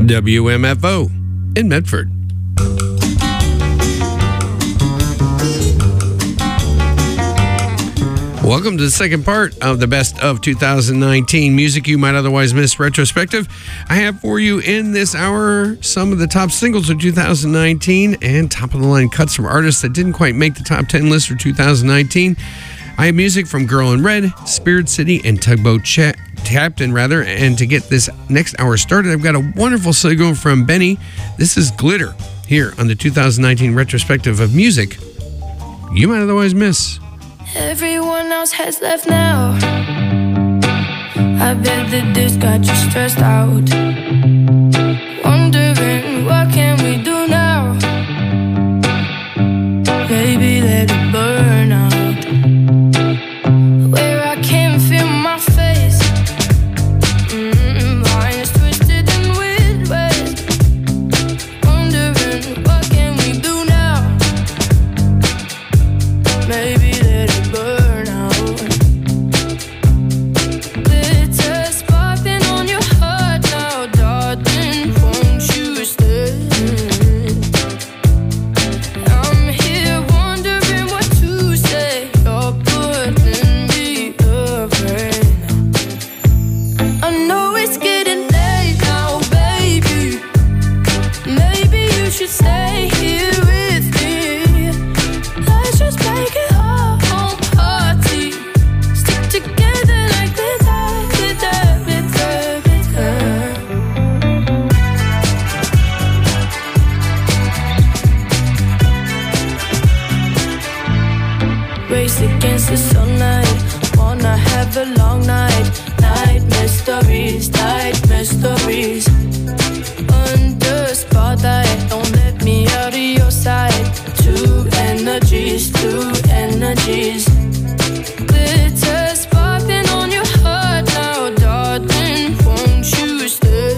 WMFO in Medford. Welcome to the second part of the Best of 2019 Music You Might Otherwise Miss retrospective. I have for you in this hour some of the top singles of 2019 and top-of-the-line cuts from artists that didn't quite make the top 10 list for 2019. I have music from Girl in Red, Spirit City, and Tugboat Captain. And to get this next hour started, I've got a wonderful single from Benny. This is Glitter, here on the 2019 retrospective of music you might otherwise miss. Everyone else has left now. I bet that this got you stressed out. Wondering what can we do now? Maybe let it burn out. Where I can't feel my face. Mine is twisted in weird ways. Wondering what can we do now? Maybe let it burn out. Glitter sparkling on your heart now, darling, won't you stay? I'm here wondering what to say. You're putting me afraid. I know it's getting late now, baby. Maybe you should stay here with me. Let's just make it our own party. Stick together like glitter, glitter, glitter, glitter. Race against the sunlight. Wanna have a long night. Night mysteries, night mysteries. Under spotlight, don't let me out of your sight. Two energies, two energies. Glitter sparkling on your heart now, darling, won't you stay?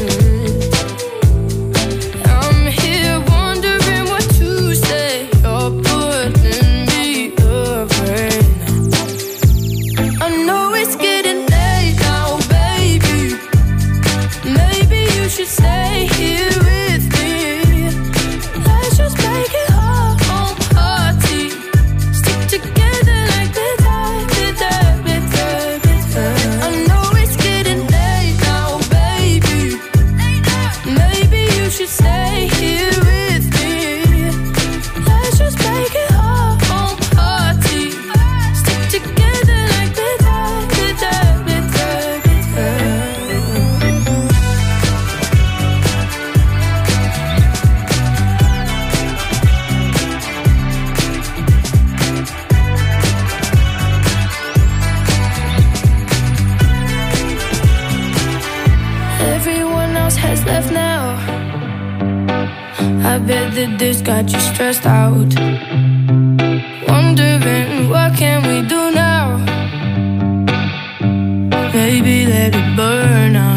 I'm here wondering what to say. You're putting me afraid. I know it's getting late now, baby. Maybe you should stay here with me. Let's just make it our own party. Stick together like glitter, glitter, glitter, glitter. I know it's getting late now, baby. Maybe you should stay here with me. Let's just make it our own party. Stick together like glitter, glitter, glitter, glitter. Everyone else has left now. I bet that this got you stressed out. Wondering what can we do now? Maybe let it burn out.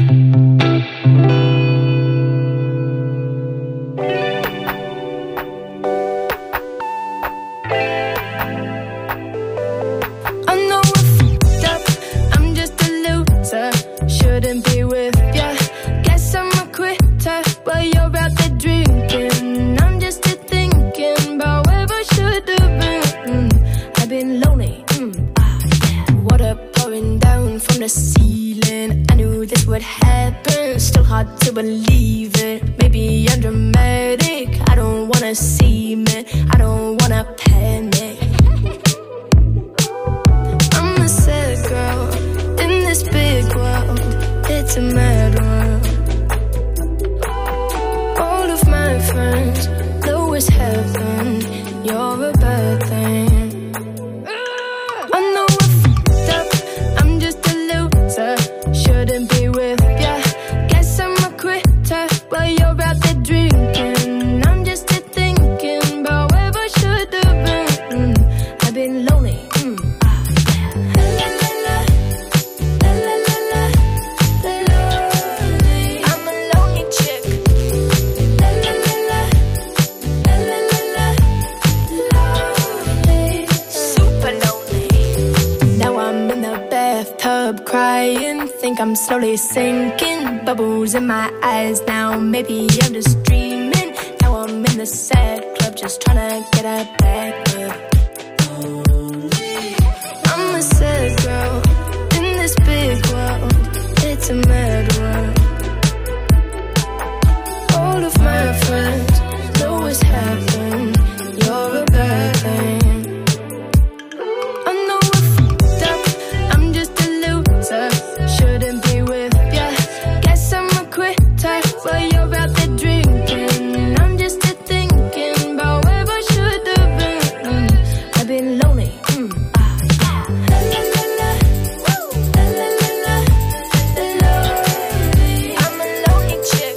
I know I fucked up. I'm just a loser. Shouldn't be with ya. Guess I'm a quitter. While you're out there drinking, I'm just here thinking about where I should have been. I've been lonely. Yeah. Water pouring down from the ceiling. I knew this would happen. Still hard to believe it. Maybe I'm dramatic. I don't wanna seem it. I don't wanna panic. I'm a sad girl in this big world. It's a mad world. All of my friends know it's heaven. You're a bad thing. I know I fucked up. I'm just a loser. Shouldn't be with ya. Guess I'm a quitter. While you're out there drinking, I'm just here thinking about where I should have been. I've been lonely. La, la, la. La, la, la, la. Lonely. I'm a lonely chick. La, la, la, la. La, la, la, la. Lonely. Super lonely. Now I'm in the bathtub crying. Think I'm slowly sinking, but bubbles in my eyes now. Maybe I'm just dreaming. Now I'm in the sad club, just trying to get a back up. I'm a sad girl in this big world. It's a mad world. All of my friends know what's happened. You're a bad thing. I know I fucked up. I'm just a loser. Shouldn't be with ya. Guess I'm a quitter. While you're out there drinking, I'm just a thinking about where I should have been. I've been lonely. I'm a lonely chick.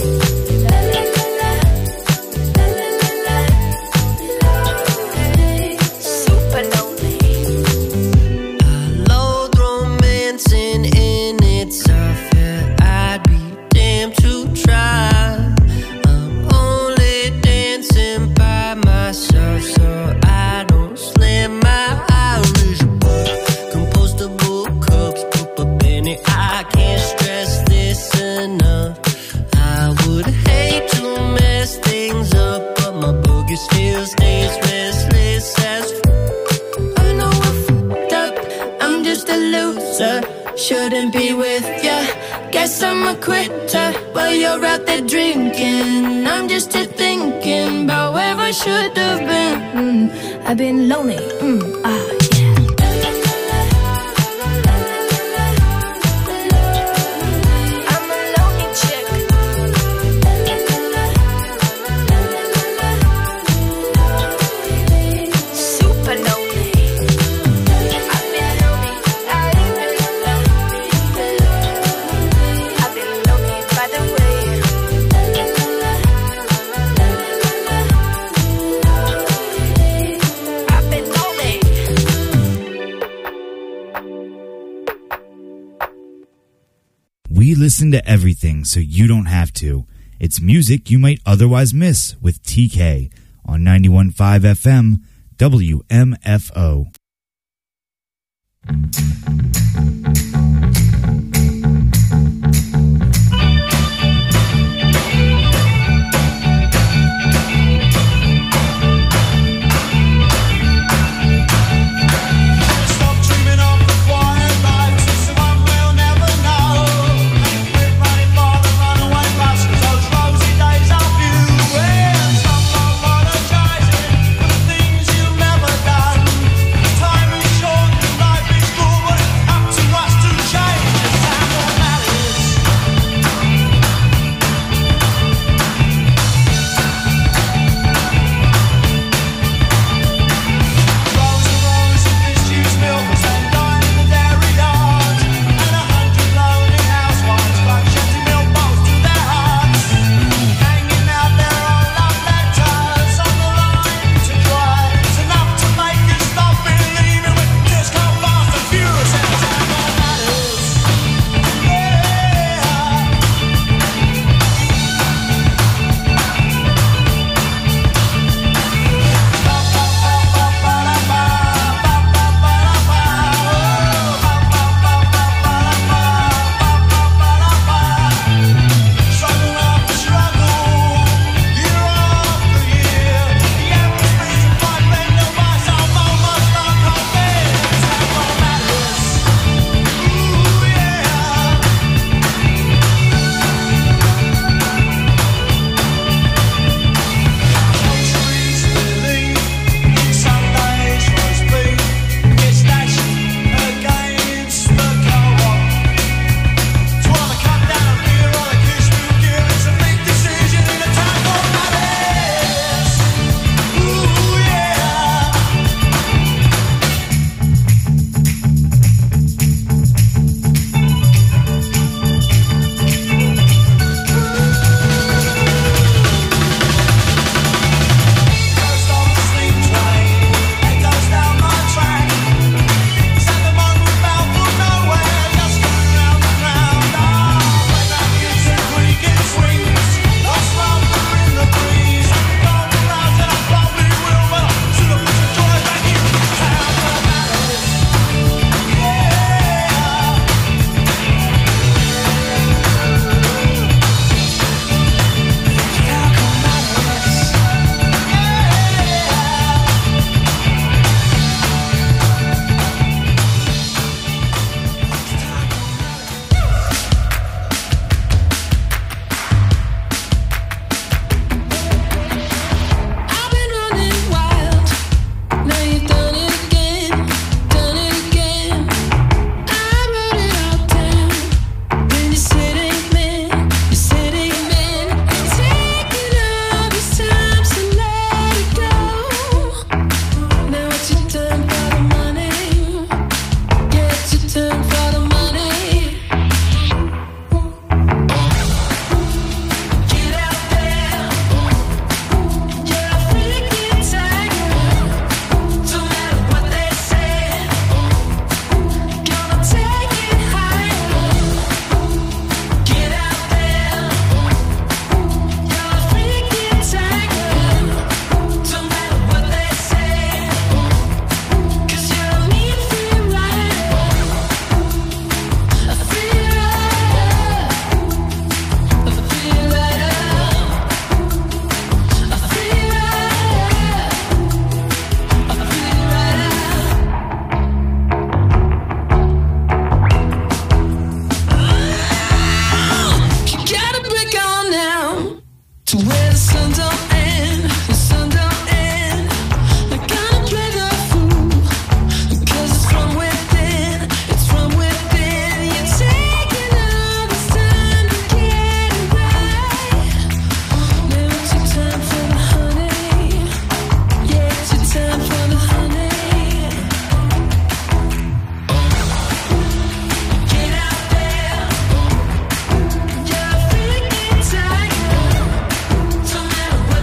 Super lonely. Loathe romancing in itself, yeah, I'd be damned to try. I'm only dancing by myself, so I don't slam my Irish bar. Compostable cups, pop a penny, I can't stress this enough. I would hate to mess things up, but my boogie still stays restless as I know I fucked up. I'm just a loser. Shouldn't be with ya. Guess I'm a quitter. While you're out there drinking, I'm just a thinking about where I should have been. I've been lonely. Yeah. I'm a lonely chick. Super lonely. I've been lonely. I've been lonely by the way. I've been lonely. We listen to everything so you don't have to. It's music you might otherwise miss with TK on 91.5 FM WMFO. Stop dreaming of the quiet life. Someone will never know. Quit running for the runaway bus, 'cause those rosy days are few. And stop apologizing for the things you've never done. Time is short and life is cool, but it's up to To where the sun don't end, the sun don't end. I gotta play the fool, 'cause it's from within, it's from within. You're taking all this time to get it right. Never took time for the honey, yeah, took time for the honey. Get out there, you're feeling tired. Don't matter what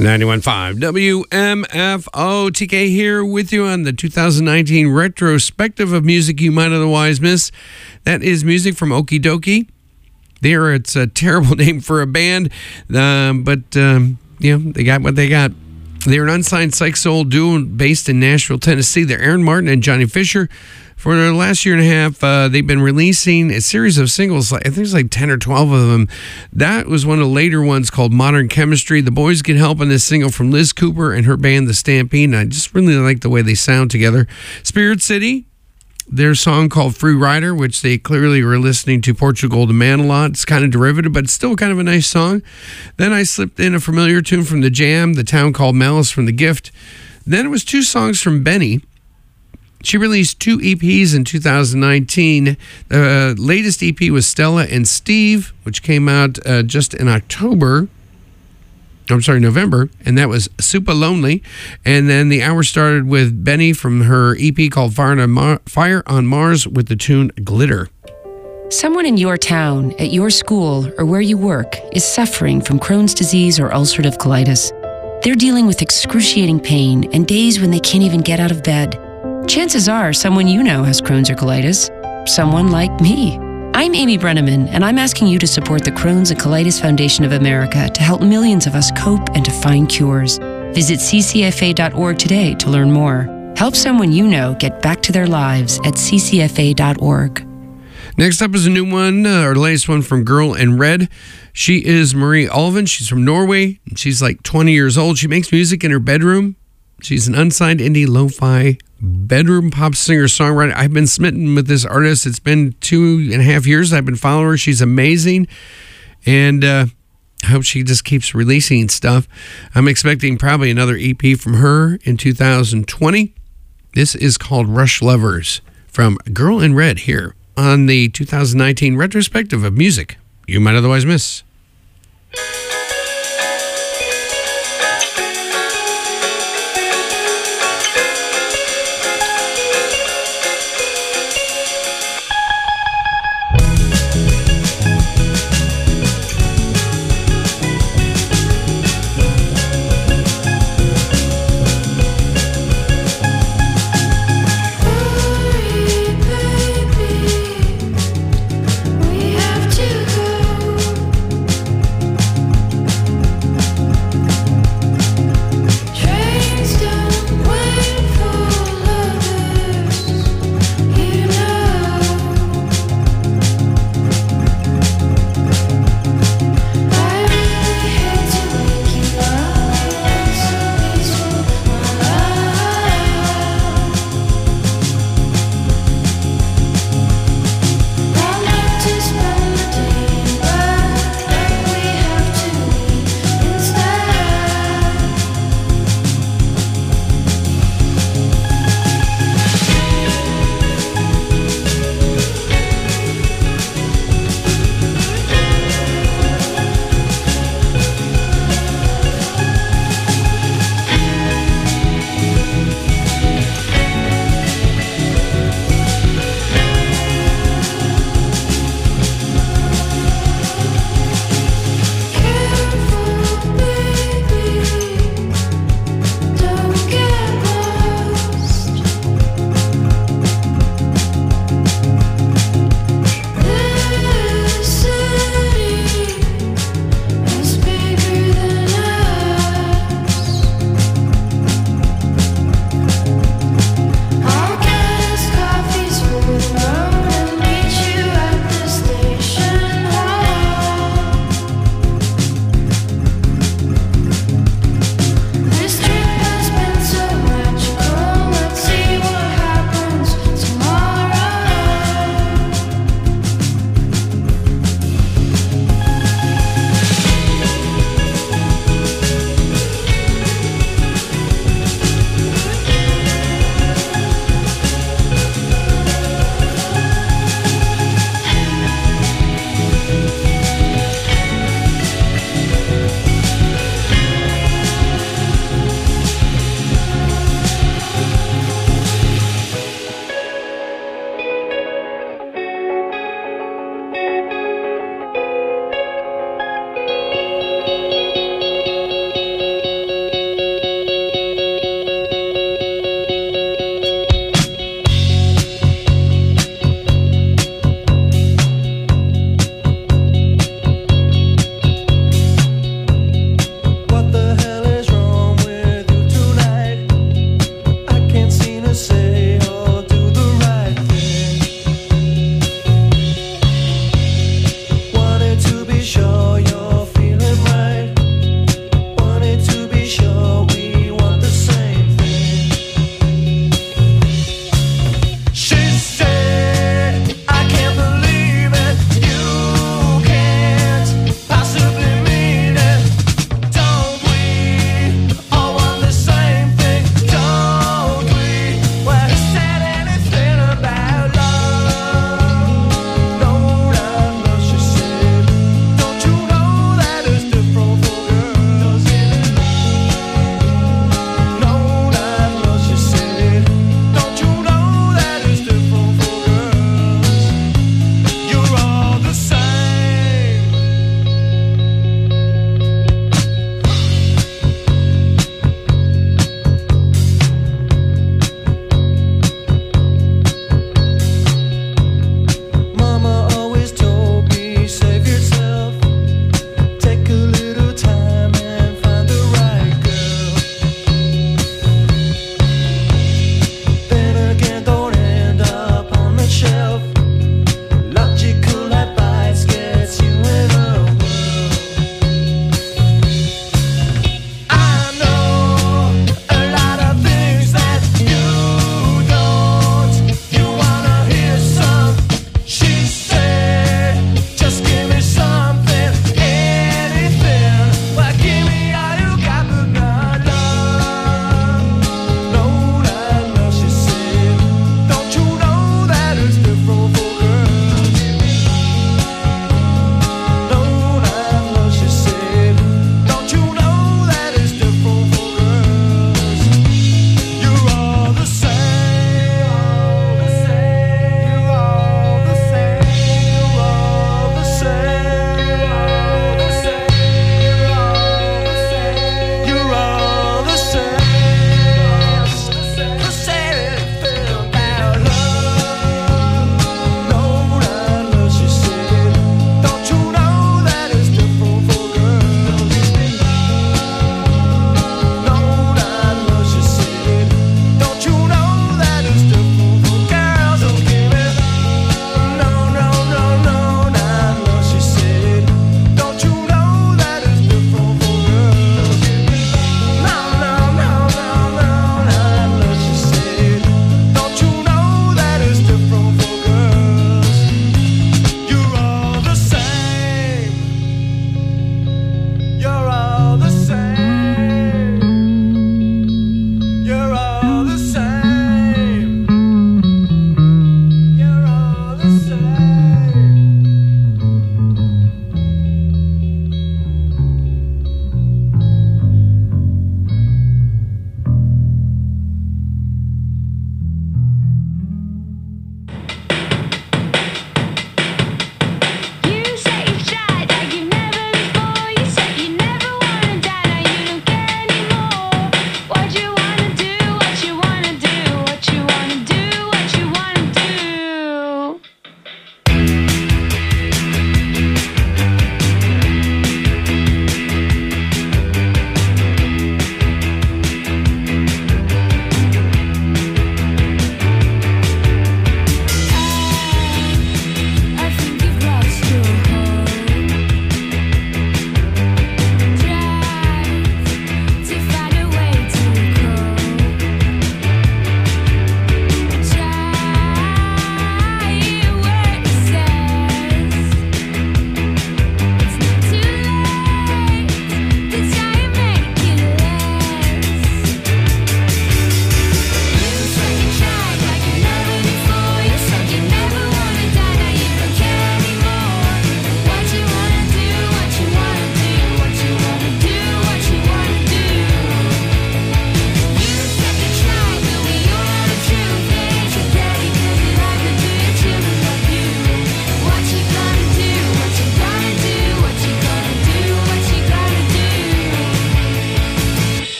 91.5 WMFO. TK here with you on the 2019 retrospective of music you might otherwise miss. That is music from Okie Dokie. It's a terrible name for a band, but they got what they got. They're an unsigned psych soul duo based in Nashville, Tennessee. They're Aaron Martin and Johnny Fisher. For the last year and a half, they've been releasing a series of singles. I think there's like 10 or 12 of them. That was one of the later ones called Modern Chemistry. The boys get help on this single from Liz Cooper and her band, The Stampede. And I just really like the way they sound together. Spirit City, their song called Free Rider, which they clearly were listening to Portugal the Man a lot. It's kind of derivative, but it's still kind of a nice song. Then I slipped in a familiar tune from The Jam, The Town Called Malice from The Gift. Then it was two songs from Benny. She released 2 EPs in 2019. The latest EP was Stella and Steve, which came out just in November, and that was Super Lonely. And then the hour started with Benny from her EP called Fire on Mars with the tune Glitter. Someone in your town, at your school, or where you work is suffering from Crohn's disease or ulcerative colitis. They're dealing with excruciating pain and days when they can't even get out of bed. Chances are someone you know has Crohn's or colitis. Someone like me. I'm Amy Brenneman, and I'm asking you to support the Crohn's and Colitis Foundation of America to help millions of us cope and to find cures. Visit ccfa.org today to learn more. Help someone you know get back to their lives at ccfa.org. Next up is a new one, or latest one from Girl in Red. She is Marie Alvin. She's from Norway. And she's like 20 years old. She makes music in her bedroom. She's an unsigned indie lo-fi bedroom pop singer-songwriter. I've been smitten with this artist. It's been 2.5 years I've been following her. She's amazing. And I hope she just keeps releasing stuff. I'm expecting probably another EP from her in 2020. This is called Rush Lovers from Girl in Red here on the 2019 retrospective of music you might otherwise miss. We have to go.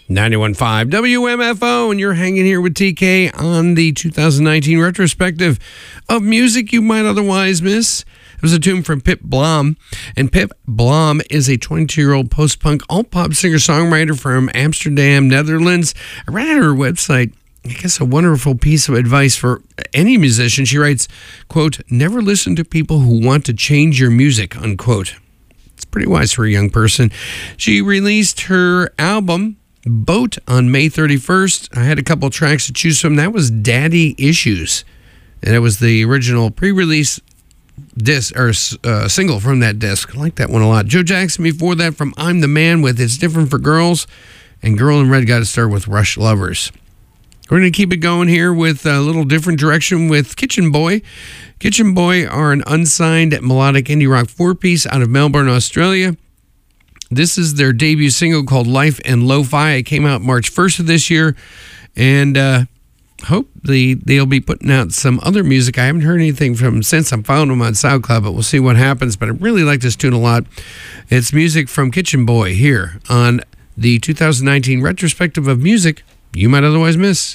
91.5 WMFO, and you're hanging here with TK on the 2019 retrospective of music you might otherwise miss. It was a tune from Pip Blom, and Pip Blom is a 22-year-old post-punk alt-pop singer-songwriter from Amsterdam, Netherlands. I read on her website, I guess, a wonderful piece of advice for any musician. She writes, quote, "Never listen to people who want to change your music," unquote. It's pretty wise for a young person. She released her album Boat on May 31st. I had a couple tracks to choose from. That was Daddy Issues, and it was the original pre-release disc or single from that disc. I like that one a lot. Joe Jackson before that from I'm the Man with It's Different for Girls, and Girl in Red got to start with Rush Lovers. We're going to keep it going here with a little different direction with Kitchen Boy. Kitchen Boy are an unsigned melodic indie rock four-piece out of Melbourne, Australia. This is their debut single called Life and Lo-Fi. It came out March 1st of this year, and hope they'll be putting out some other music. I haven't heard anything from them since. I'm following them on SoundCloud, but we'll see what happens. But I really like this tune a lot. It's music from Kitchen Boy here on the 2019 retrospective of music you might otherwise miss.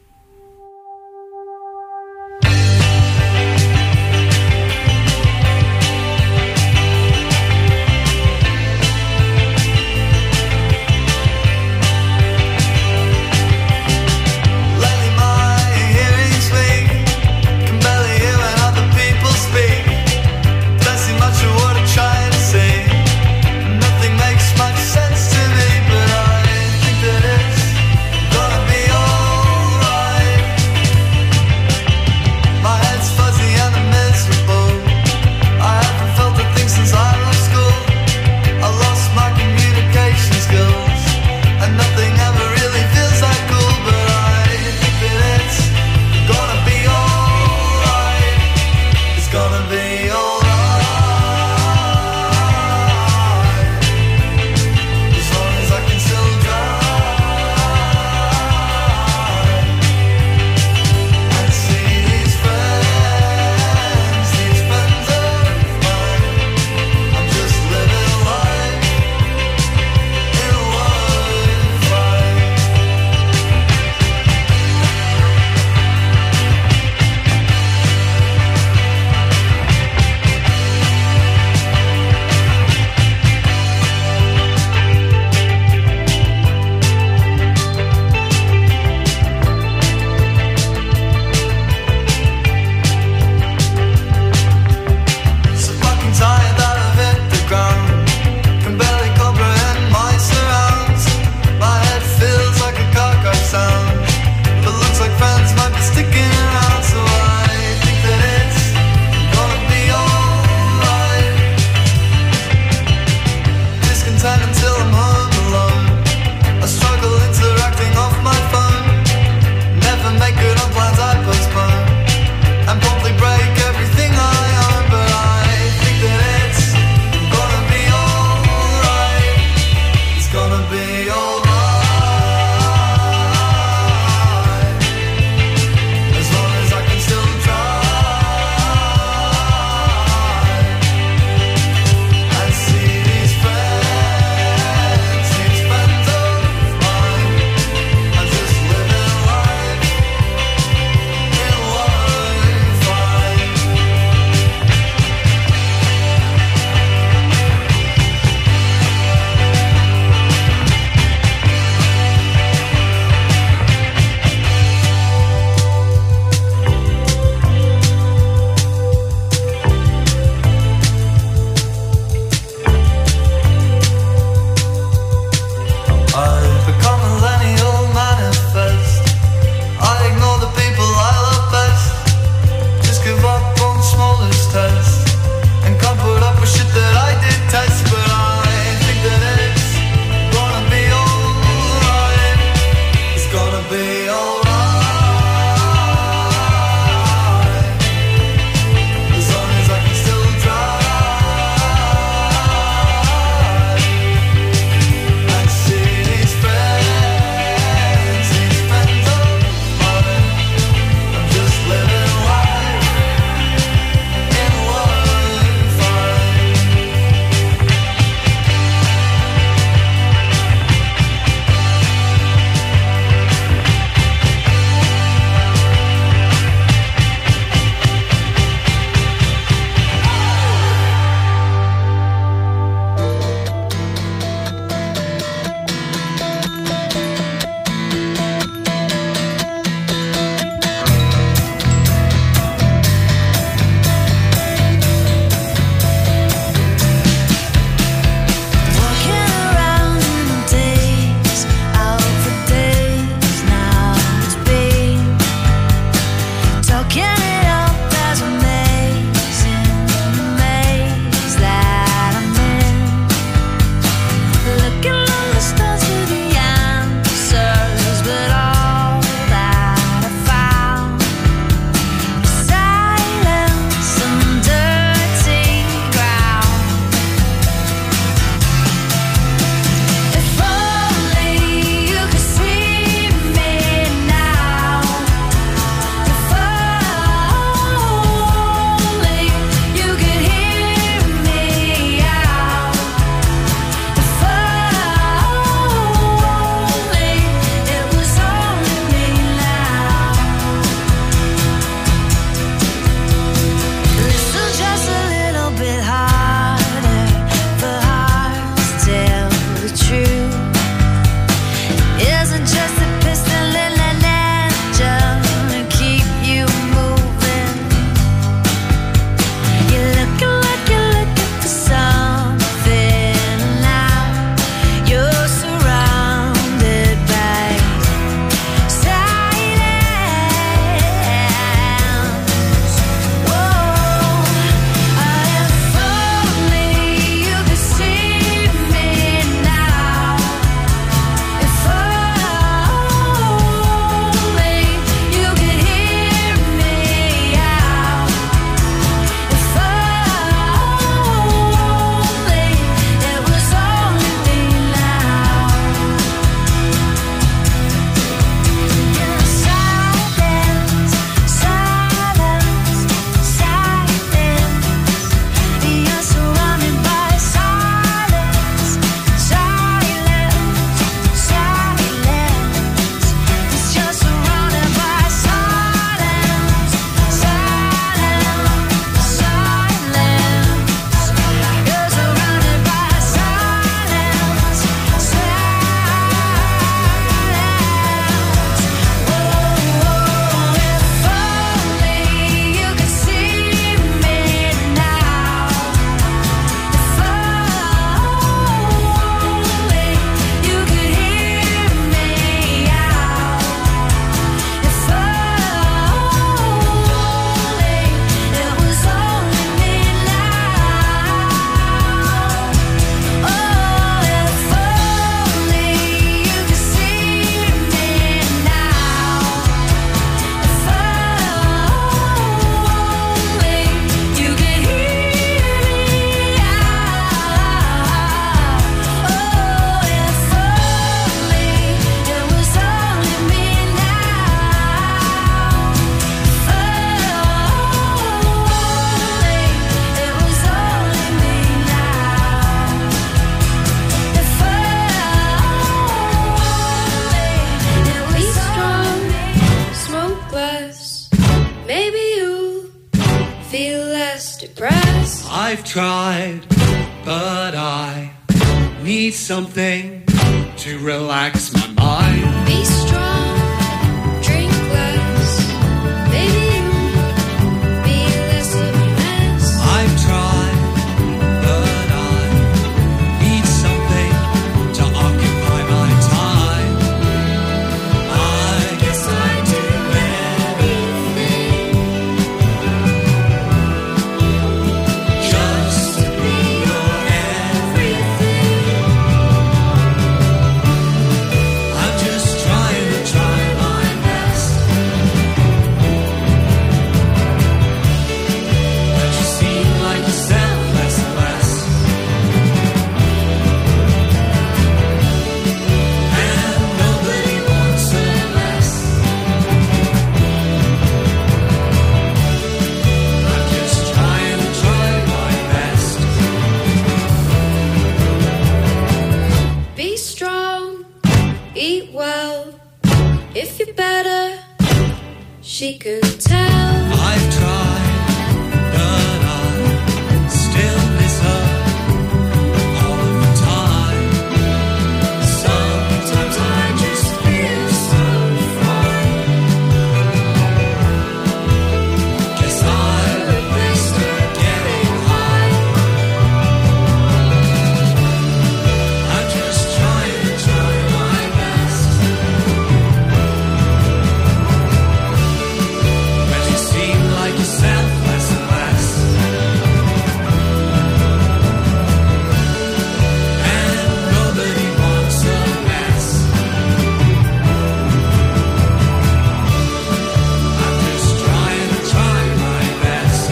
Lately my hearing's weak, can barely hear when other people speak. Don't see much of what I'm trying to say. Nothing makes much sense to me, but I think that it's gonna be alright. I've tried, but I need something to relax my mind. Be strong, drink less. Maybe you'll be less of a mess. I've tried, but I need something to occupy my time. I guess I do anything just to be your everything. I'm just trying to try my best. But you seem like yourself less and less. And nobody wants a mess. I'm just trying to try my best. Be strong, eat well. If you're better, she could tell. I've tried, but I still miss her all of the time. Sometimes I just feel so fine. Guess I replaced her getting high. I'm just trying to try my best. But you seem like yourself less and less. And nobody wants a mess. I'm just trying to try my best.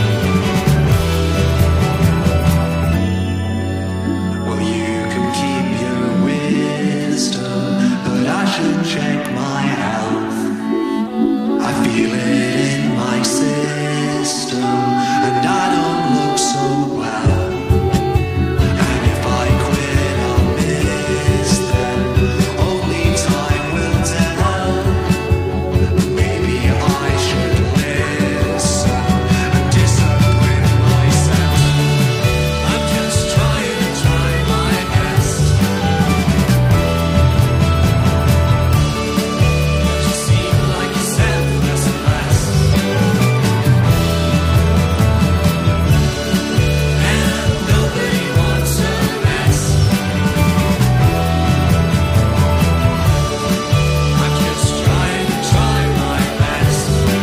Well, you can keep your wisdom, but I should check my health. I feel it in my system, and I don't look so well. And if I quit, I'll miss them. Only time will tell. Maybe I should listen and discipline myself. I'm just trying to try my best. But you seem like yourself less and less. And nobody wants a mess. I'm just trying to try my best.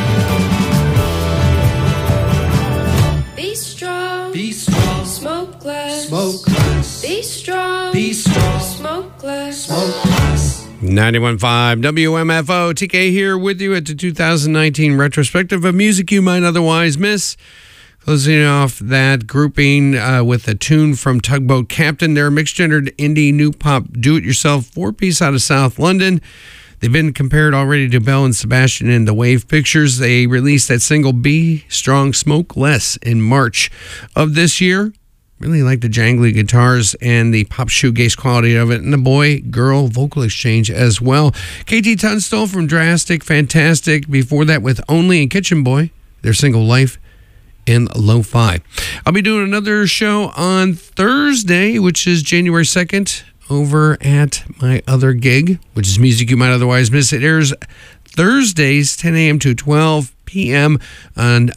Be strong, Be strong, smoke less. smoke less. Be strong, Be strong, smoke less. smoke less. 91.5 WMFO. TK here with you at the 2019 retrospective of music you might otherwise miss. Closing off that grouping with a tune from Tugboat Captain. They're a mixed-gendered indie new pop do-it-yourself four-piece out of South London. They've been compared already to Belle and Sebastian in the Wave Pictures. They released that single Be Strong, Smoke Less in March of this year. Really like the jangly guitars and the pop shoegaze quality of it, and the boy-girl vocal exchange as well. KT Tunstall from Drastic, fantastic. Before that with Only and Kitchen Boy, their single Life in Lo-Fi. I'll be doing another show on Thursday, which is January 2nd, over at my other gig, which is Music You Might Otherwise Miss. It airs Thursdays, 10 a.m. to 12 p.m. on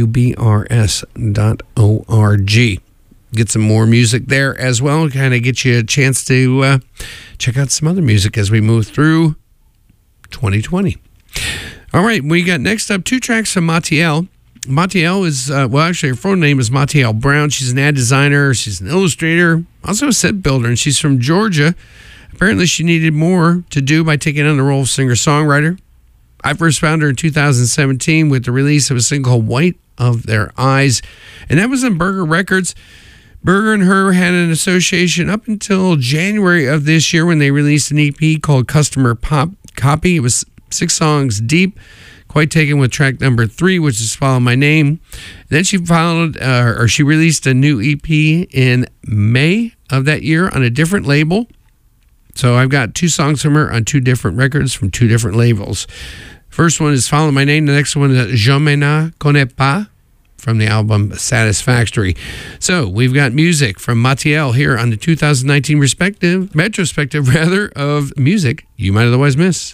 WBRS.org. Get some more music there as well. Kind of get you a chance to check out some other music as we move through 2020. All right, we got next up two tracks from Matiel. Matiel is, actually her full name is Matiel Brown. She's an ad designer. She's an illustrator, also a set builder, and she's from Georgia. Apparently, she needed more to do by taking on the role of singer-songwriter. I first found her in 2017 with the release of a single called White of Their Eyes, and that was on Burger Records. Burger and her had an association up until January of this year when they released an EP called Customer Pop Copy. It was 6 songs deep, quite taken with track number 3, which is Follow My Name. Then she she released a new EP in May of that year on a different label. So I've got 2 songs from her on 2 different records from 2 different labels. First one is Follow My Name. The next one is Je me ne connais pas. from the album Satisfactory. So we've got music from Matiel here on the 2019 retrospective of music you might otherwise miss.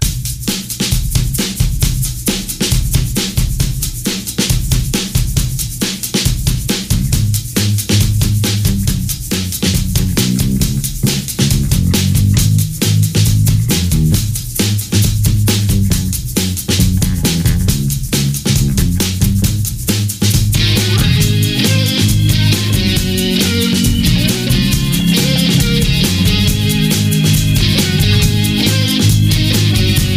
Thank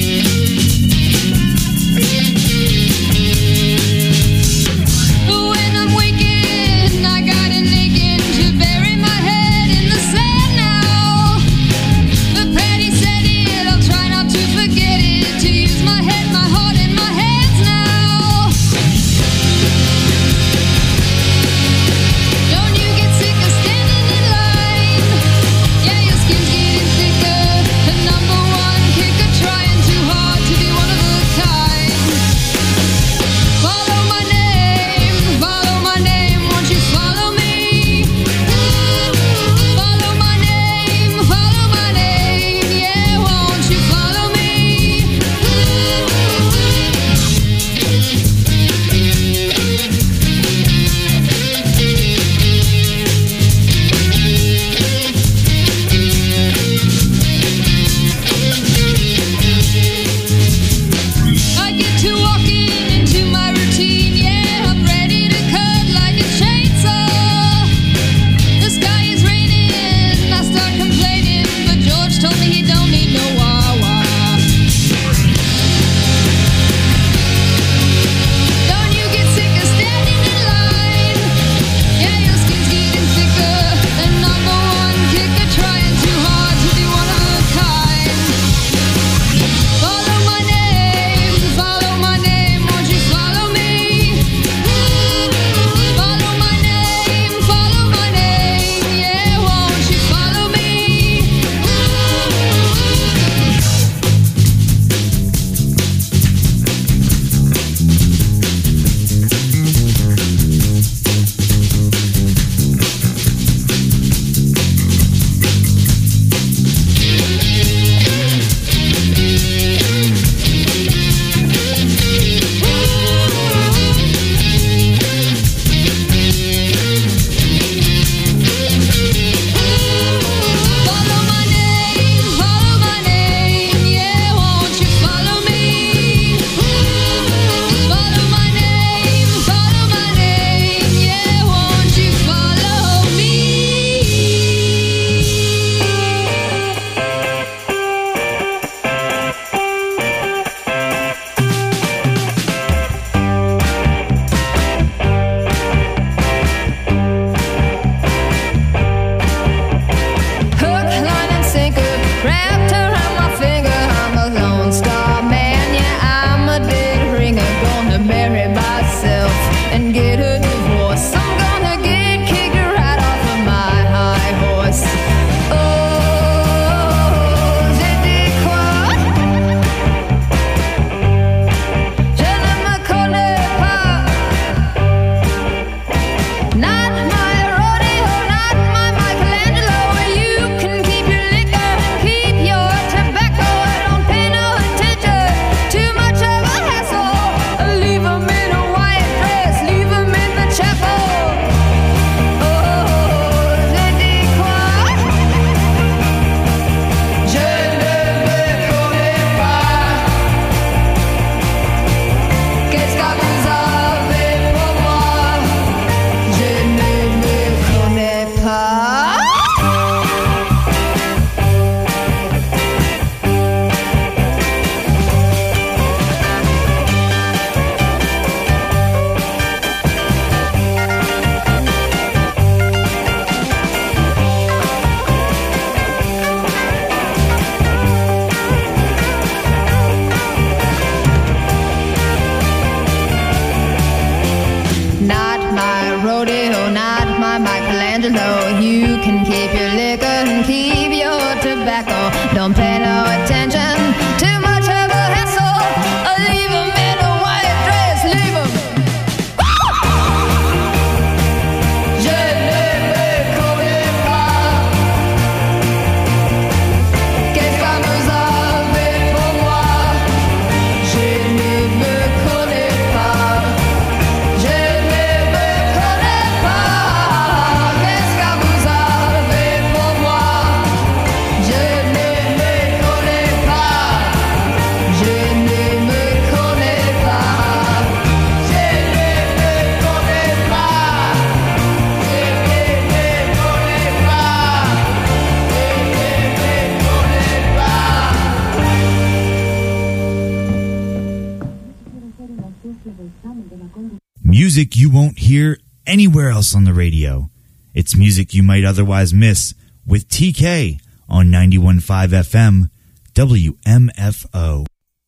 music you won't hear anywhere else on the radio. It's music you might otherwise miss with TK on 91.5 FM WMFO.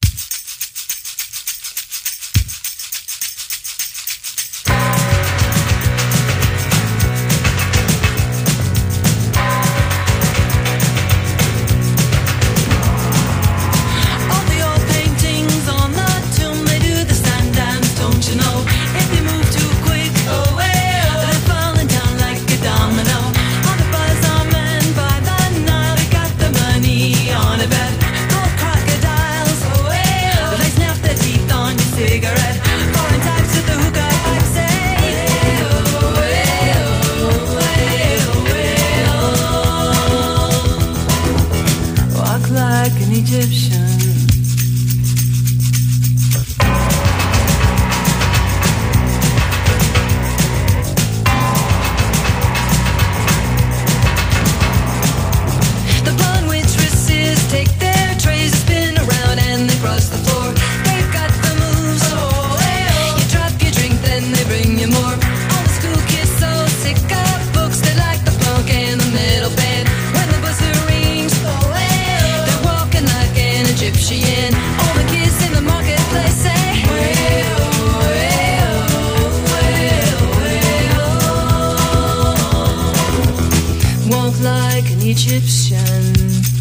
All the old paintings on the tomb, they do the stand dance, don't you know? If you move too quick, they're falling down like a domino. All the buzz are men by the Nile, they got the money on a bet. Gold crocodiles, they snap their teeth on your cigarette. Foreign types with the hookah pipe say, walk like an Egyptian. The blonde waitresses take their trays, spin around and they cross the floor. They've got the moves, you drop your drink, then they bring you more. All the school kids so sick of books, they like the funk and the metal band. When the buzzer rings, they're walking like an Egyptian. All the kids in the marketplace say, walk like an Egyptian.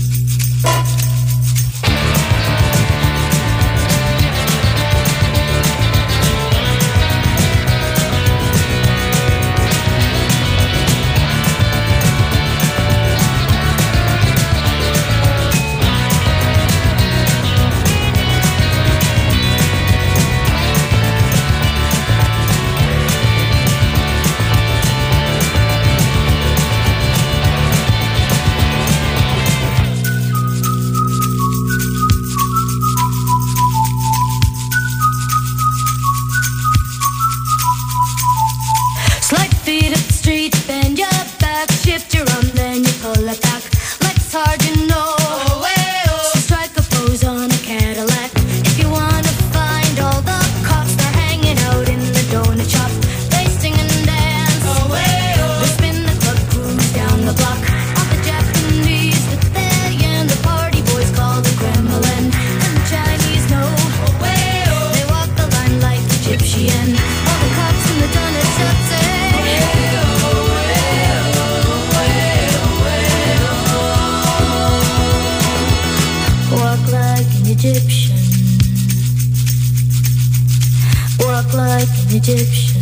Slide feet up the street, bend your back, shift your arm, then you pull it back. Like it's hard, you know. So strike a pose on a Cadillac. If you wanna find all the cops, they're hanging out in the donut shop. They sing and dance. They spin the club, cruise down the block. All the Japanese with their yen, the party boys call the Kremlin. And the Chinese know. They walk the line like Egyptian. All the cops in the donut shop say, walk like an Egyptian. Walk like an Egyptian.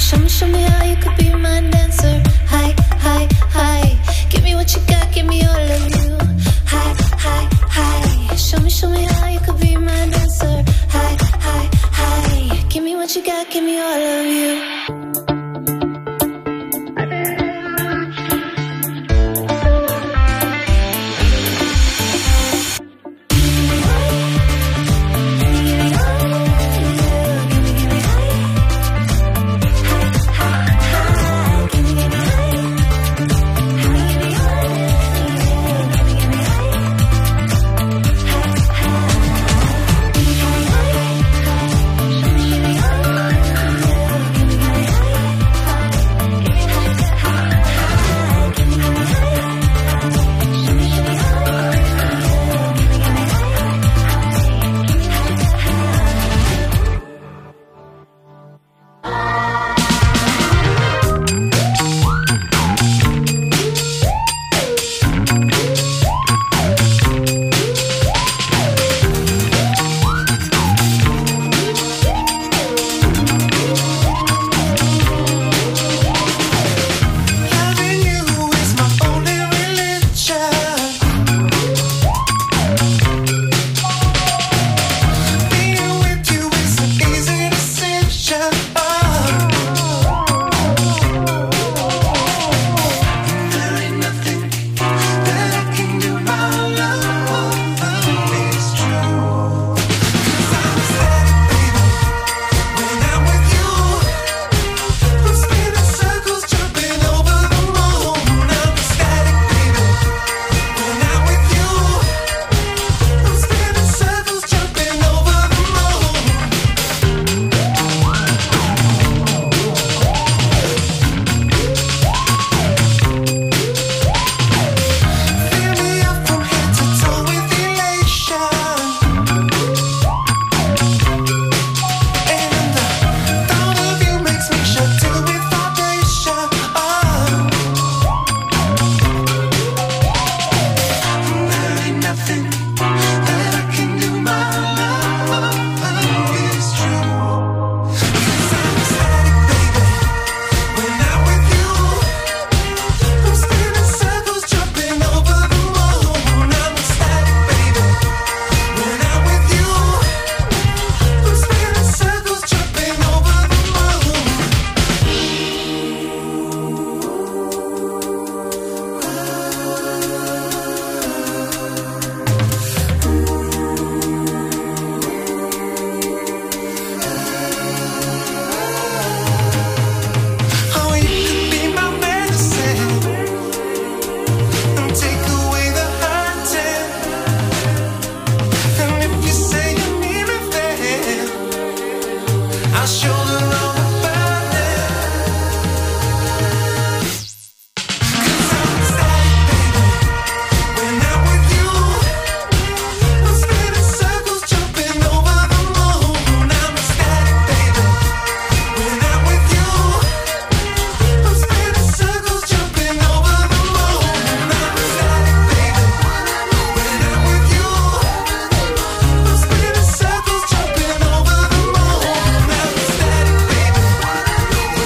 Show me how you could be my dancer. Hi, hi, hi. Give me what you got, give me all of you. Hi, hi, hi. Show me how you could be my dancer. Hi, hi, hi. Give me what you got, give me all of you.